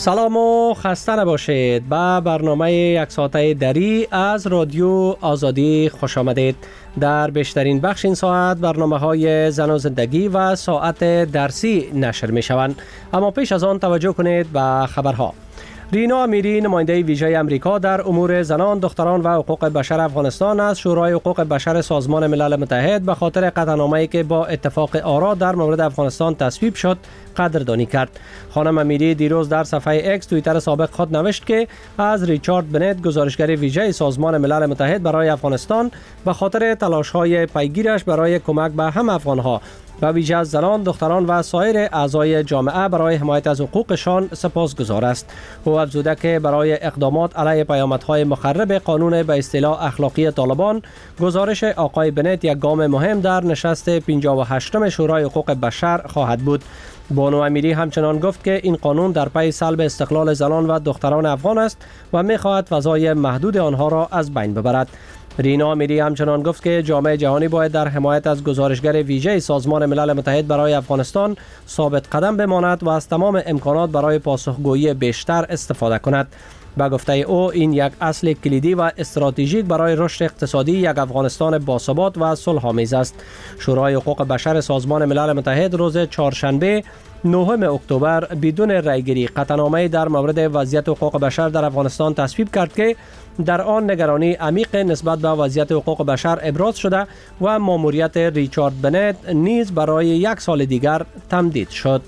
سلام و خسته نباشید. به برنامه یک ساعته دری از رادیو آزادی خوش آمدید. در بیشترین بخش این ساعت برنامه های زن و زندگی و ساعت درسی نشر می شوند. اما پیش از آن توجه کنید به خبرها. رینا امیری، نماینده ویژه امریکا در امور زنان، دختران و حقوق بشر افغانستان از شورای حقوق بشر سازمان ملل متحد به خاطر قطعنامه‌ای که با اتفاق آرا در مورد افغانستان تصویب شد قدردانی کرد. خانم امیری دیروز در صفحه اکس توییتر سابق خود نوشت که از ریچارد بنت، گزارشگر ویژه سازمان ملل متحد برای افغانستان، به خاطر تلاش‌های پیگیرش برای کمک به هم افغان‌ها و ویژه از زنان، دختران و سایر اعضای جامعه برای حمایت از حقوقشان سپاسگزار است. او افزوده که برای اقدامات علیه پیامدهای مخرب قانون به اصطلاح اخلاقی طالبان، گزارش آقای بنت یک گام مهم در نشست 58م شورای حقوق بشر خواهد بود. بانو امیری همچنان گفت که این قانون در پی سلب استقلال زنان و دختران افغان است و می‌خواهد فضای محدود آنها را از بین ببرد. رینا امیری همچنان گفت که جامعه جهانی باید در حمایت از گزارشگر ویژه سازمان ملل متحد برای افغانستان ثابت قدم بماند و از تمام امکانات برای پاسخگویی بیشتر استفاده کند. به گفته او این یک اصل کلیدی و استراتژیک برای رشد اقتصادی یک افغانستان باثبات و صلح‌آمیز است. شورای حقوق بشر سازمان ملل متحد روز چهارشنبه 9 اکتبر بدون رأیگیری قطعنامه‌ای در مورد وضعیت حقوق بشر در افغانستان تصویب کرد که در آن نگرانی عمیق نسبت به وضعیت حقوق بشر ابراز شده و ماموریت ریچارد بنت نیز برای یک سال دیگر تمدید شد.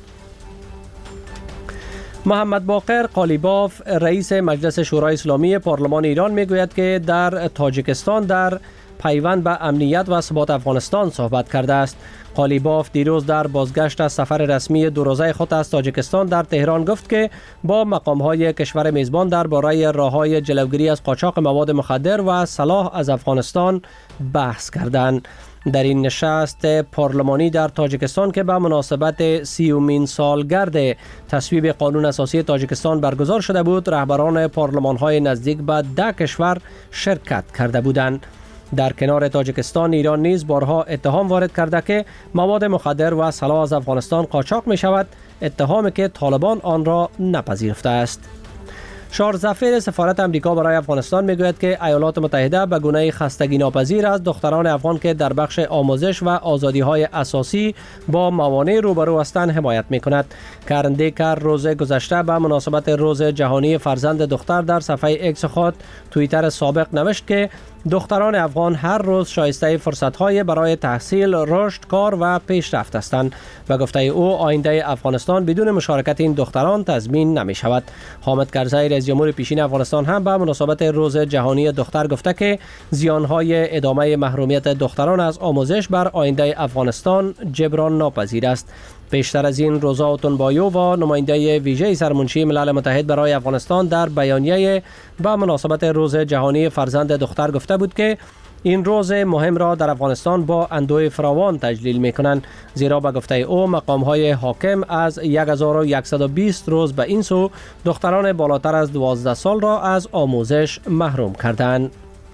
محمد باقر قالیباف، رئیس مجلس شورای اسلامی پارلمان ایران، میگوید که در تاجیکستان در پیوند به امنیت و ثبات افغانستان صحبت کرده است. قالیباف دیروز در بازگشت از سفر رسمی دو روزه خود از تاجیکستان در تهران گفت که با مقام‌های کشور میزبان درباره راه‌های جلوگیری از قاچاق مواد مخدر و سلاح از افغانستان بحث کردند. در این نشست پارلمانی در تاجیکستان که به مناسبت 30مین سالگرد تصویب قانون اساسی تاجیکستان برگزار شده بود، رهبران پارلمان‌های نزدیک به 10 کشور شرکت کرده بودند. در کنار تاجیکستان، ایران نیز بارها اتهام وارد کرده که مواد مخدر و سلاح از افغانستان قاچاق می شود، اتهامی که طالبان آن را نپذیرفته است. چارلز ظفیر، سفارت امریکا برای افغانستان، میگوید که ایالات متحده به گونه خستگی ناپذیر از دختران افغان که در بخش آموزش و آزادی‌های اساسی با موانع روبرو هستند حمایت می‌کند. کرن دیکر روز گذشته به مناسبت روز جهانی فرزند دختر در صفحه اکس خود توییتر سابق نوشت که دختران افغان هر روز شایسته فرصت‌های برای تحصیل، رشد، کار و پیشرفت هستند و گفته او آینده افغانستان بدون مشارکت این دختران تضمین نمی‌شود. حامد کرزی، رئیس جمهور پیشین افغانستان، هم به مناسبت روز جهانی دختر گفته که زیان‌های ادامه محرومیت دختران از آموزش بر آینده افغانستان جبران ناپذیر است. پیشتر از این، روزا اوتونبایو و نماینده ویژه سرمنشی ملل متحد برای افغانستان در بیانیه به مناسبت روز جهانی فرزند دختر گفته بود که این روز مهم را در افغانستان با اندوه فراوان تجلیل می‌کنند، زیرا به گفته او مقام‌های حاکم از 1120 روز به این سو دختران بالاتر از 12 سال را از آموزش محروم کردند.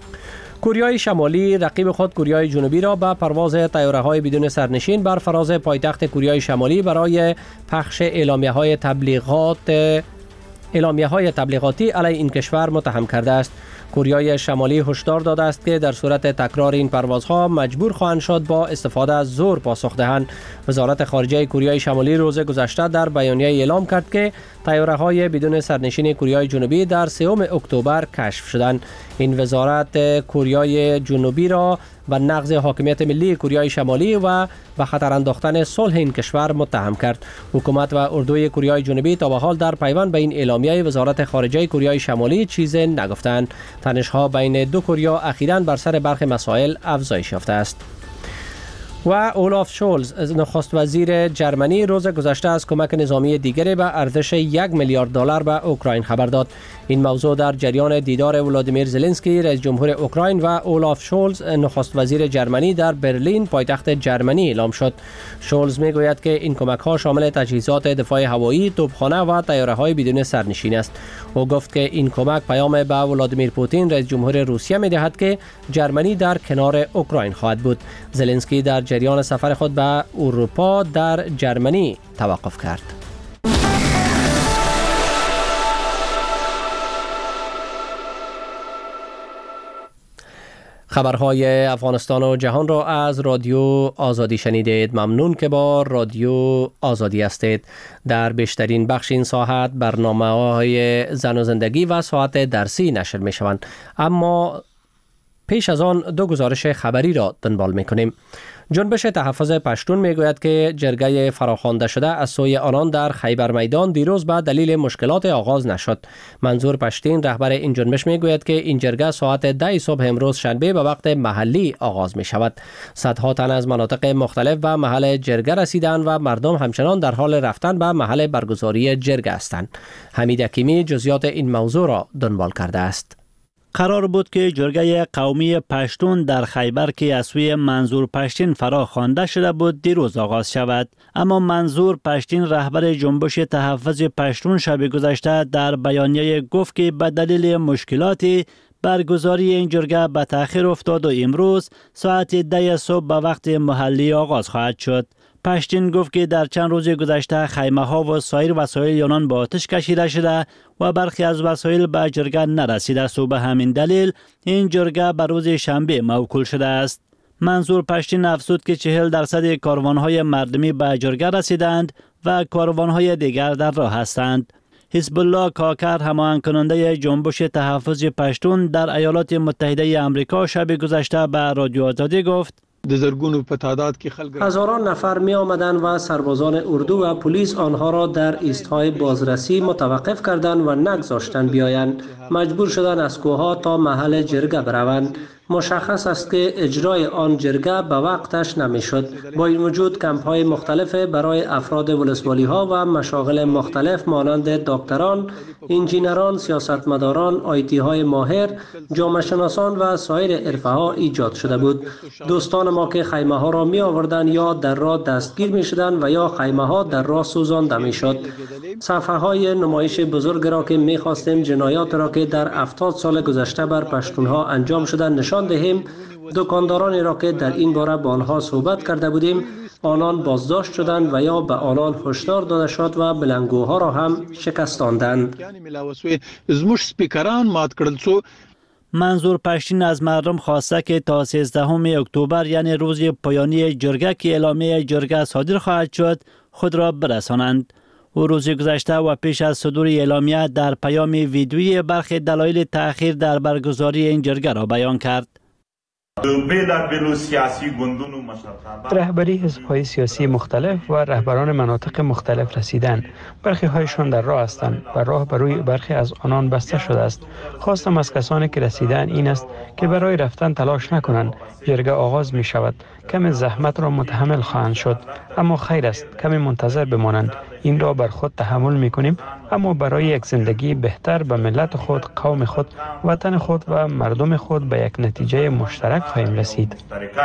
کره شمالی رقیب خود کره جنوبی را به پرواز طیاره‌های بدون سرنشین بر فراز پایتخت کره شمالی برای پخش اعلامیه‌های تبلیغاتی علیه این کشور متهم کرده است. کره شمالی هشدار داده است که در صورت تکرار این پروازها مجبور خواهند شد با استفاده از زور پاسخ دهند. وزارت خارجه کره شمالی روز گذشته در بیانیه اعلام کرد که طیاره‌های بدون سرنشین کره جنوبی در 3 اکتبر کشف شدند. این وزارت کره جنوبی را و نقض حاکمیت ملی کره شمالی و به خطر انداختن صلح این کشور متهم کرد. حکومت و اردوی کره جنوبی تا به حال در پیوند به این اعلامیه وزارت خارجه کره شمالی چیزی نگفتند. تنش‌ها بین دو کره اخیراً بر سر برخی مسائل افزایش یافته است. و اولاف شولز، نخست وزیر جرمنی، روز گذشته از کمک نظامی دیگری به ارزش 1 میلیارد دلار به اوکراین خبر داد. این موضوع در جریان دیدار ولادیمیر زلنسکی، رئیس جمهور اوکراین، و اولاف شولز، نخست وزیر جرمنی، در برلین، پایتخت جرمنی اعلام شد. شولز میگوید که این کمک‌ها شامل تجهیزات دفاع هوایی، توپخانه و طیاره‌های بدون سرنشین است. او گفت که این کمک پیام به ولادیمیر پوتین، رئیس جمهور روسیه، می‌دهد که جرمنی در کنار اوکراین خواهد بود. زلنسکی در جریان سفر خود به اروپا در جرمنی توقف کرد. خبرهای افغانستان و جهان را از رادیو آزادی شنیدید. ممنون که با رادیو آزادی هستید. در بیشترین بخش این ساعت برنامه‌های زن و زندگی و ساعت درسی نشر می شوند، اما پیش از آن دو گزارش خبری را دنبال می کنیم. جنبش تحفظ پشتون می گوید که جرگه فراخوانده شده از سوی آنان در خیبر میدان دیروز به دلیل مشکلات آغاز نشد. منظور پشتین رهبر این جنبش می گوید که این جرگه ساعت 10 صبح امروز شنبه به وقت محلی آغاز می شود. صدها تن از مناطق مختلف و محل جرگه رسیدند و مردم همچنان در حال رفتن به محل برگزاری جرگه هستند. حمید حکیمی جزئیات این موضوع را دنبال کرده است. قرار بود که جرگه قومی پشتون در خیبر که از سوی منظور پشتین فرا خوانده شده بود دیروز آغاز شود، اما منظور پشتین رهبر جنبش تحفظ پشتون شب گذشته در بیانیه گفت که به دلیل مشکلاتی برگزاری این جرگه به تأخیر افتاد و امروز ساعت 10 صبح به وقت محلی آغاز خواهد شد. پشتین گفت که در چند روز گذشته خیمه ها و سایر وسایل آنان با آتش کشیده شده و برخی از وسایل به جرگه نرسیده است و به همین دلیل این جرگه به روز شنبه موکول شده است. منظور پشتین افزود که 40% کاروانهای مردمی به جرگه رسیدند و کاروانهای دیگر در راه هستند. حزب الله کاکر هماهنگ کننده جنبش تحفظ پشتون در ایالات متحده آمریکا شب گذشته به رادیو آزادی گفت هزاران نفر می آمدند و سربازان اردو و پلیس آنها را در ایستگاه بازرسی متوقف کردند و نگذاشتند بیایند. مجبور شدند از کوهها تا محل جرگه بروند. مشخص است که اجرای آن جرگه به وقتش نمیشد. با این وجود کمپ های مختلف برای افراد ولسوالی ها و مشاغل مختلف مانند دکتران، انجینران، سیاستمداران، آیتی های ماهر، جامعه شناسان و سایر حرفه ها ایجاد شده بود. دوستان ما که خیمه ها را می آوردند یا در راه دستگیر می شدند و یا خیمه ها در راه سوزانده می شد. صفحه های نمایش بزرگ را که می خواستیم جنایات را که در 70 سال گذشته بر پشتون ها انجام شده نشان دهیم، دکاندارانی را که در این باره با آنها صحبت کرده بودیم آنان بازداشت شدند و یا به آنان هشدار داده شد و بلنگوها را هم شکستاندند. منظور پشتین از مردم خواسته که تا 13 اکتبر یعنی روز پایانی جرگه که اعلامیه جرگه صادر خواهد شد خود را برسانند. او روز گذشته و پیش از صدور اعلامیه در پیام ویدیویی برخی دلایل تأخیر در برگزاری این جرگه را بیان کرد. رهبری حزب‌های سیاسی مختلف و رهبران مناطق مختلف رسیدند. برخی هایشان در راه هستند و راه بروی برخی از آنان بسته شده است. خواستم از کسانی که رسیدند این است که برای رفتن تلاش نکنند. جرگه آغاز می شود. کم زحمت را متحمل خواهند شد، اما خیر است کمی منتظر بمانند. این را بر خود تحمل می کنیم، اما برای یک زندگی بهتر به ملت خود، قوم خود، وطن خود و مردم خود به یک نتیجه مشترک خواهیم رسید.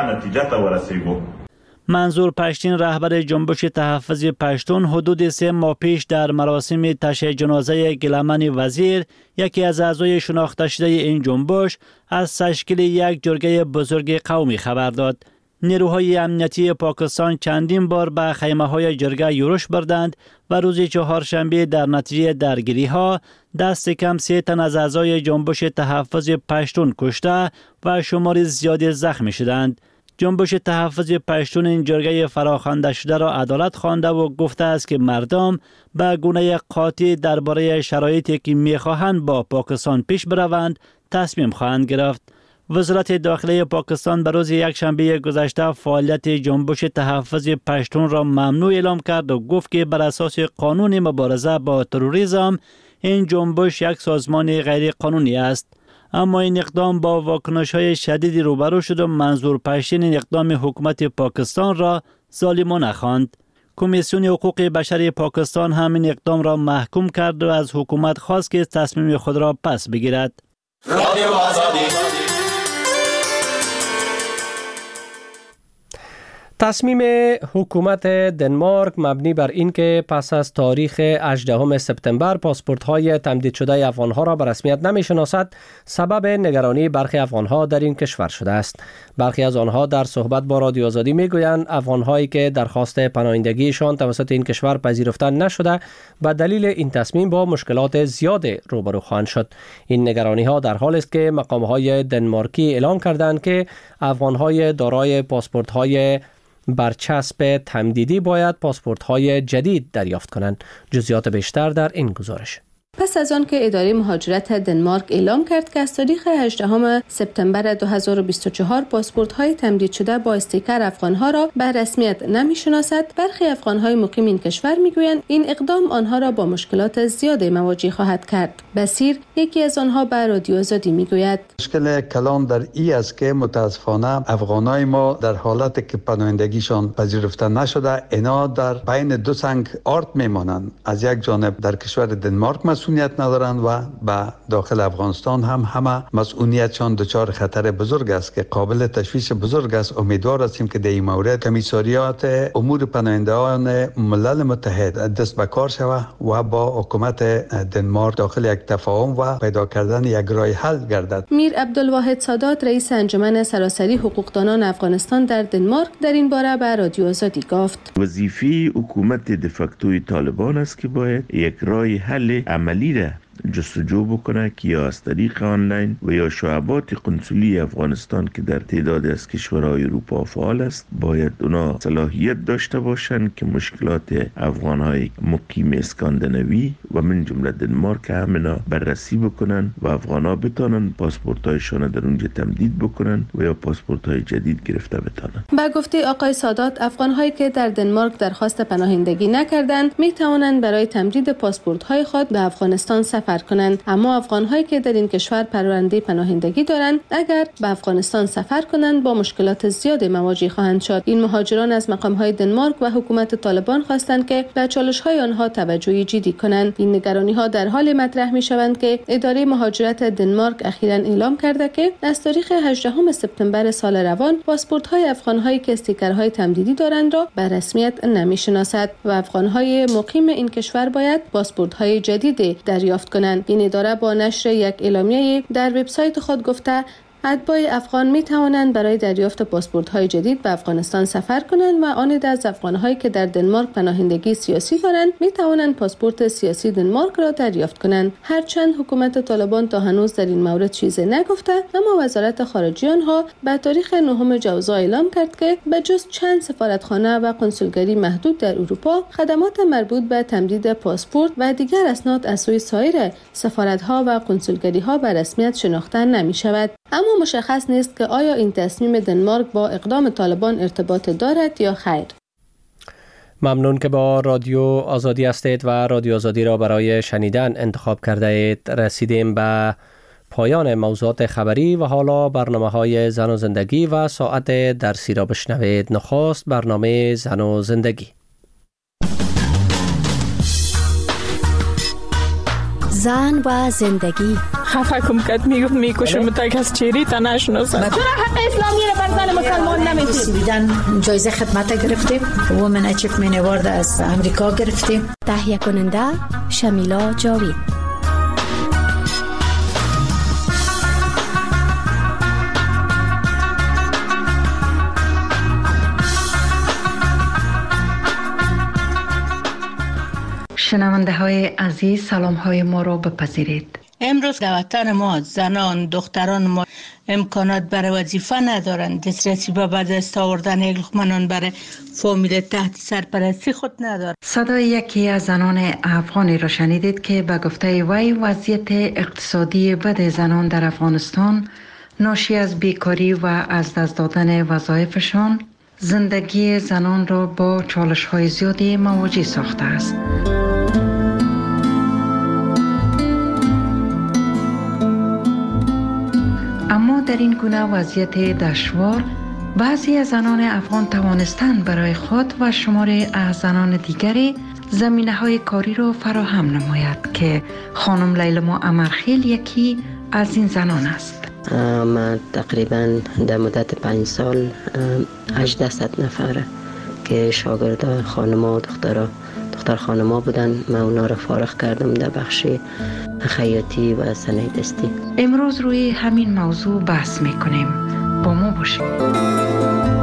منظور پشتین رهبر جنبش تحفظ پشتون حدود 3 ماه پیش در مراسم تشییع جنازه گیلمن وزیر، یکی از اعضای شناخته شده این جنبش، از تشکیل یک جرگه بزرگ قومی خبر داد. نیروهای امنیتی پاکستان چندین بار به خیمه‌های جرگه یورش بردند و روز چهارشنبه در نتیجه درگیری‌ها دست کم 3 تن از اعضای جنبش تحفظ پشتون کشته و شمار زیادی زخمی شدند. جنبش تحفظ پشتون این جرگه فراخوانده شده را عدالت خوانده و گفته است که مردم به گونه قاطع درباره شرایطی که می‌خواهند با پاکستان پیش بروند تصمیم خواهند گرفت. وزارت داخلی پاکستان به روز یکشنبه گذشته فعالیت جنبش تحفظ پشتون را ممنوع اعلام کرد و گفت که بر اساس قانون مبارزه با تروریسم این جنبش یک سازمان غیر قانونی است. اما این اقدام با واکنش‌های شدیدی روبرو شد و منظور پشتین این اقدام حکومت پاکستان را ظالمانه خواند. کمیسیون حقوق بشر پاکستان هم این اقدام را محکوم کرد و از حکومت خواست که تصمیم خود را پس بگیرد. تصمیم حکومت دنمارک مبنی بر این که پس از تاریخ 18 سپتامبر پاسپورت‌های تمدید شده افغان‌ها را به رسمیت نمی‌شناسد، سبب نگرانی برخی افغان‌ها در این کشور شده است. برخی از آنها در صحبت با رادیو آزادی می‌گویند افغان‌هایی که درخواست پناهندگیشان توسط این کشور پذیرفته نشده به دلیل این تصمیم با مشکلات زیاد روبرو خواهند شد. این نگرانی‌ها در حالی است که مقام‌های دنمارکی اعلام کردند که افغان‌های دارای پاسپورت‌های برچسب تمدیدی باید پاسپورت‌های جدید دریافت کنند. جزئیات بیشتر در این گزارش. پس از آن که اداره مهاجرت دنمارک اعلام کرد که از تاریخ 18 سپتامبر 2024 پاسپورت‌های تمدید شده با استیکر افغان‌ها را به رسمیت نمی‌شناسد، برخی افغان‌های مقیم این کشور می‌گویند این اقدام آنها را با مشکلات زیاد مواجه خواهد کرد. بصیر یکی از آنها به رادیو آزادی می‌گوید مشکل کلان در این است که متاسفانه افغانای ما در حالتی که پناهندگیشان پذیرفته نشده اینا در بین دو سنگ آرد می‌مانند. از یک جانب در کشور دنمارک مسئولیت ندارند و به داخل افغانستان هم همه مسئولیتشان دچار خطر بزرگ است که قابل تشویش بزرگ است. امیدوار هستیم که در این مورد کمیساریات امور پناهندگان ملل متحد دست به کار شود و با حکومت دنمارک داخل یک تفاهم و پیدا کردن یک راه حل گردد. میر عبدالواحد سادات رئیس انجمن سراسری حقوقدانان افغانستان در دنمارک در این باره به رادیو آزادی گفت وظیفه حکومت دفاکتوی طالبان است که باید یک راه حل عملی را جستجو بکنه که یا از طریق آنلاین و یا شعبات قنصلی افغانستان که در تعداد از کشورهای اروپا فعال است باید اونا صلاحیت داشته باشند که مشکلات افغانهای مقیم اسکاندیناوی و من جمله دنمارک همینا بررسی بکنن و افغانها بتانن پاسپورت‌هایشان در اونجا تمدید بکنن و یا پاسپورت‌های جدید گرفته بتانن. با گفته آقای سادات افغان‌هایی که در دنمارک درخواست پناهندگی نکردند می توانند برای تمدید پاسپورت‌های خود به افغانستان سفر کنند، اما افغان‌هایی که در این کشور پرونده پناهندگی دارند اگر به افغانستان سفر کنند با مشکلات زیاد مواجه خواهند شد. این مهاجران از مقام‌های دنمارک و حکومت طالبان خواستند که به چالش‌های آنها توجه جدی کنند. این نگرانی‌ها در حال مطرح می‌شوند که اداره مهاجرت دنمارک اخیراً اعلام کرده که از تاریخ 18 سپتامبر سال روان پاسپورت‌های افغان‌هایی که استیکرهای تمدیدی دارند را به رسمیت نمی‌شناسد و افغان‌های مقیم این کشور باید پاسپورت‌های جدید دریافت کنند. این اداره با نشر یک اعلامیه در وبسایت خود گفته اتباع افغان می توانند برای دریافت پاسپورت‌های جدید به افغانستان سفر کنند و آن از افغان‌هایی که در دنمارک پناهندگی سیاسی دارند می توانند پاسپورت سیاسی دنمارک را دریافت کنند. هرچند حکومت طالبان تا هنوز در این مورد چیزی نگفته، اما وزارت خارجه آنها به تاریخ 9 جوزا اعلام کرد که به جز چند سفارتخانه و کنسولگری محدود در اروپا، خدمات مربوط به تمدید پاسپورت و دیگر اسناد از سوی سایر سفارت‌ها و کنسولگری‌ها به رسمیت شناخته نمی‌شود. اما مشخص نیست که آیا این تصمیم دنمارک با اقدام طالبان ارتباط دارد یا خیر. ممنون که با رادیو آزادی هستید و رادیو آزادی را برای شنیدن انتخاب کرده اید. رسیدیم به پایان موضوعات خبری و حالا برنامه‌های زن و زندگی و ساعت درسی را بشنوید. نخست برنامه زن و زندگی. زن و زندگی. خفه کم کد میکشم تا کس چیری تا نشناسم. چرا حق اسلامی را بر زن مسلمان نمیدید؟ دیدن جایزه خدمت گرفتیم. وومن اچیومنت اوارد از امریکا گرفتیم. تهیه کننده شمیلا جاوید. شنونده های عزیز سلام های ما را بپذیرید. امروز در وطن ما زنان دختران ما امکانات برای وظیفه ندارند، دسترسی به بعد از آوردن یک لقمه نان برای فامیل تحت سرپرستی خود ندارند. صدای یکی از زنان افغانی را شنیدید که به گفته وی وضعیت اقتصادی بد زنان در افغانستان ناشی از بیکاری و از دست دادن وظایفشان زندگی زنان را با چالش های زیادی مواجه ساخته است. اما در این گونه وضعیت دشوار بعضی از زنان افغان توانستند برای خود و شماری از زنان دیگری زمینه‌های کاری را فراهم نماید که خانم لیلما امرخیل یکی از این زنان است. من تقریبا در مدت 5 سال 1800 نفره که شاگرد خانما دختر خانما بودن، من اونا را فارغ کردم در بخش خیاطی و صنایع دستی. امروز روی همین موضوع بحث میکنیم، با ما باشید.